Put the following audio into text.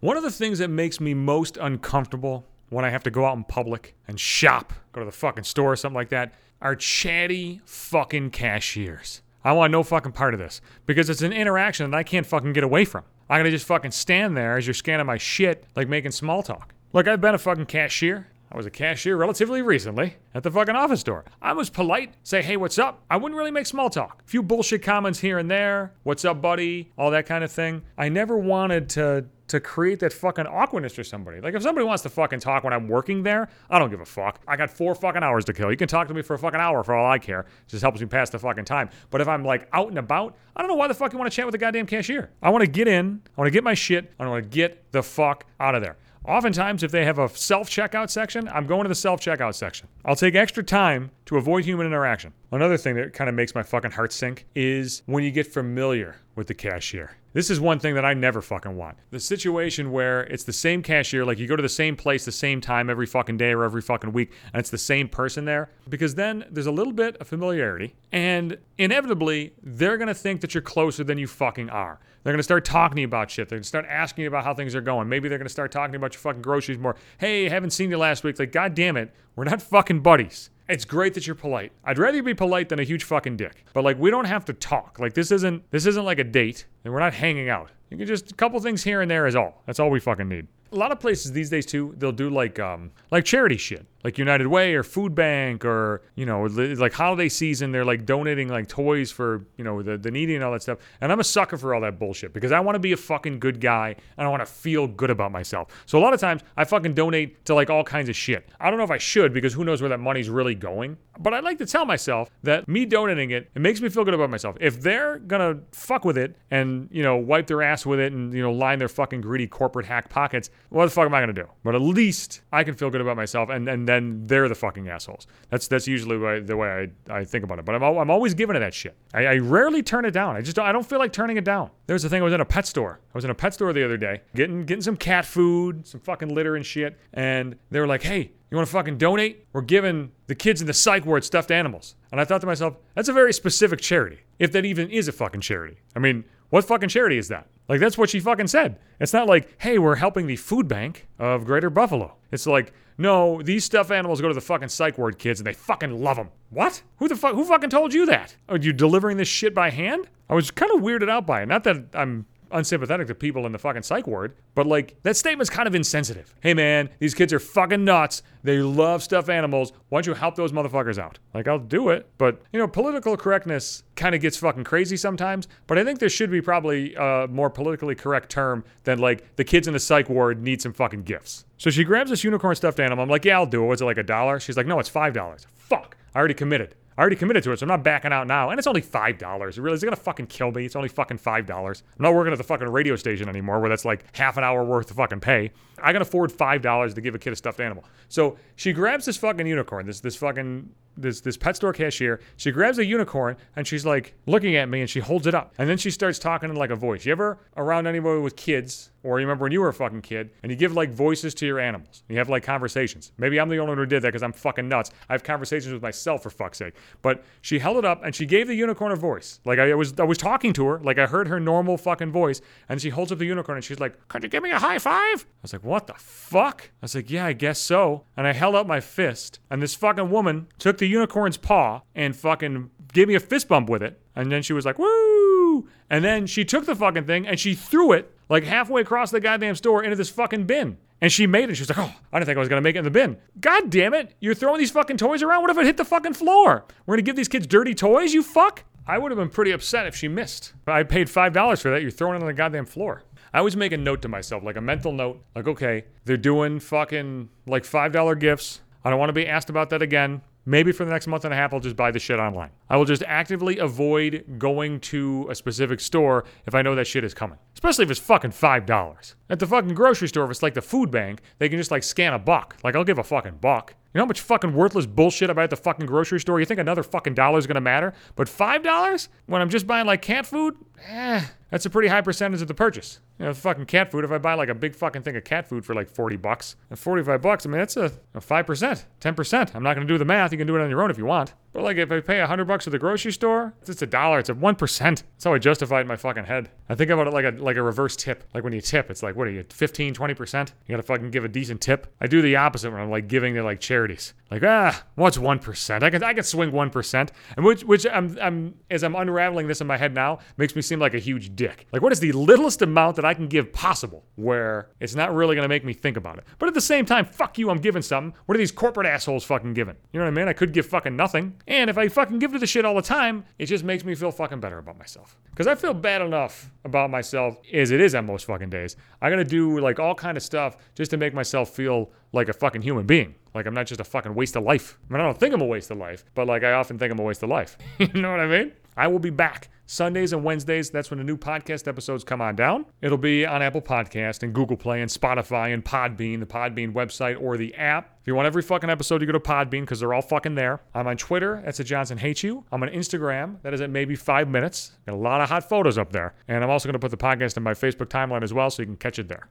One of the things that makes me most uncomfortable when I have to go out in public and shop, go to the fucking store or something like that, are chatty fucking cashiers. I want no fucking part of this because it's an interaction that I can't fucking get away from. I'm gonna just fucking stand there as you're scanning my shit, like making small talk. Look, I've been a fucking cashier. I was a cashier relatively recently at the fucking office door. I was polite, say, hey, what's up? I wouldn't really make small talk. A few bullshit comments here and there. What's up, buddy? All that kind of thing. I never wanted to create that fucking awkwardness for somebody. Like, if somebody wants to fucking talk when I'm working there, I don't give a fuck. I got 4 fucking hours to kill. You can talk to me for a fucking hour for all I care. It just helps me pass the fucking time. But if I'm like out and about, I don't know why the fuck you want to chat with the goddamn cashier. I want to get in. I want to get my shit. I want to get the fuck out of there. Oftentimes, if they have a self-checkout section, I'm going to the self-checkout section. I'll take extra time to avoid human interaction. Another thing that kind of makes my fucking heart sink is when you get familiar with the cashier. This is one thing that I never fucking want. The situation where it's the same cashier, like you go to the same place the same time every fucking day or every fucking week, and it's the same person there, because then there's a little bit of familiarity, and inevitably, they're gonna think that you're closer than you fucking are. They're gonna start talking to you about shit. They're gonna start asking you about how things are going. Maybe they're gonna start talking about your fucking groceries more. Hey, haven't seen you last week. Like, god damn it, we're not fucking buddies. It's great that you're polite. I'd rather you be polite than a huge fucking dick. But like, we don't have to talk. Like, this isn't like a date, and we're not hanging out. You can just, a couple things here and there is all. That's all we fucking need. A lot of places these days too, they'll do like charity shit, like United Way or Food Bank, or, you know, like holiday season, they're like donating like toys for, you know, the needy and all that stuff. And I'm a sucker for all that bullshit because I want to be a fucking good guy and I want to feel good about myself. So a lot of times I fucking donate to like all kinds of shit. I don't know if I should because who knows where that money's really going. But I like to tell myself that me donating it makes me feel good about myself. If they're gonna fuck with it and, you know, wipe their ass with it and, you know, line their fucking greedy corporate hack pockets, what the fuck am I gonna do? But at least I can feel good about myself, and then they're the fucking assholes. That's usually the way I think about it. But I'm always giving it that shit. I rarely turn it down. I don't feel like turning it down. There's the thing. I was in a pet store the other day, getting some cat food, some fucking litter and shit, and they were like, hey, you want to fucking donate? We're giving the kids in the psych ward stuffed animals. And I thought to myself, that's a very specific charity, if that even is a fucking charity. I mean, what fucking charity is that? Like, that's what she fucking said. It's not like, hey, we're helping the food bank of Greater Buffalo. It's like, no, these stuffed animals go to the fucking psych ward kids and they fucking love them. What? Who fucking told you that? Are you delivering this shit by hand? I was kind of weirded out by it. Not that I'm unsympathetic to people in the fucking psych ward, but like, that statement's kind of insensitive. Hey man, these kids are fucking nuts. They love stuffed animals. Why don't you help those motherfuckers out? Like, I'll do it, but, you know, political correctness kind of gets fucking crazy sometimes, but I think there should be probably a more politically correct term than like, the kids in the psych ward need some fucking gifts. So she grabs this unicorn stuffed animal. I'm like, yeah, I'll do it. Was it like $1? She's like, no, it's $5. Fuck, I already committed to it, so I'm not backing out now. And it's only $5. You realize they're gonna fucking kill me? It's only fucking $5. I'm not working at the fucking radio station anymore where that's like half an hour worth of fucking pay. I can afford $5 to give a kid a stuffed animal. So she grabs this fucking unicorn, this pet store cashier. She grabs a unicorn and she's like looking at me and she holds it up. And then she starts talking in like a voice. You ever around anybody with kids, or you remember when you were a fucking kid, and you give like voices to your animals? You have like conversations. Maybe I'm the only one who did that because I'm fucking nuts. I have conversations with myself, for fuck's sake. But she held it up and she gave the unicorn a voice. Like I was talking to her, like I heard her normal fucking voice, and she holds up the unicorn and she's like, could you give me a high five? I was like, what the fuck? I was like, yeah, I guess so. And I held up my fist, and this fucking woman took the unicorn's paw and fucking gave me a fist bump with it. And then she was like, woo! And then she took the fucking thing and she threw it like halfway across the goddamn store into this fucking bin. And she made it. She was like, oh, I didn't think I was going to make it in the bin. God damn it. You're throwing these fucking toys around? What if it hit the fucking floor? We're going to give these kids dirty toys, you fuck? I would have been pretty upset if she missed. I paid $5 for that. You're throwing it on the goddamn floor. I always make a note to myself, like a mental note. Like, okay, they're doing fucking like $5 gifts. I don't want to be asked about that again. Maybe for the next month and a half, I'll just buy the shit online. I will just actively avoid going to a specific store if I know that shit is coming. Especially if it's fucking $5. At the fucking grocery store, if it's like the food bank, they can just like scan $1. Like, I'll give a fucking buck. You know how much fucking worthless bullshit I buy at the fucking grocery store? You think another fucking dollar is gonna matter? But $5? When I'm just buying like cat food? That's a pretty high percentage of the purchase. You know, fucking cat food, if I buy like a big fucking thing of cat food for like $40, and $45, I mean, that's a 5%, 10%. I'm not gonna do the math. You can do it on your own if you want. But like, if I pay $100 $2 for the grocery store. It's just $1. It's at 1%. That's how I justify it in my fucking head. I think about it like a reverse tip. Like when you tip, it's like, what are you, 15, 20%? You gotta fucking give a decent tip. I do the opposite when I'm like giving to like charities. Like, what's 1%? I can swing 1%. And which I'm as I'm unraveling this in my head now, makes me seem like a huge dick. Like, what is the littlest amount that I can give possible where it's not really gonna make me think about it? But at the same time, fuck you, I'm giving something. What are these corporate assholes fucking giving? You know what I mean? I could give fucking nothing. And if I fucking give to the shit all the time, it just makes me feel fucking better about myself. Because I feel bad enough about myself as it is on most fucking days. I gotta do like all kind of stuff just to make myself feel like a fucking human being. Like I'm not just a fucking waste of life. I mean, I don't think I'm a waste of life, but like I often think I'm a waste of life. You know what I mean? I will be back Sundays and Wednesdays. That's when the new podcast episodes come on down. It'll be on Apple Podcast and Google Play and Spotify and Podbean, the Podbean website or the app. If you want every fucking episode, you go to Podbean because they're all fucking there. I'm on Twitter. That's at Johnson Hates You. I'm on Instagram. That is at maybe 5 minutes. Got a lot of hot photos up there. And I'm also going to put the podcast in my Facebook timeline as well so you can catch it there.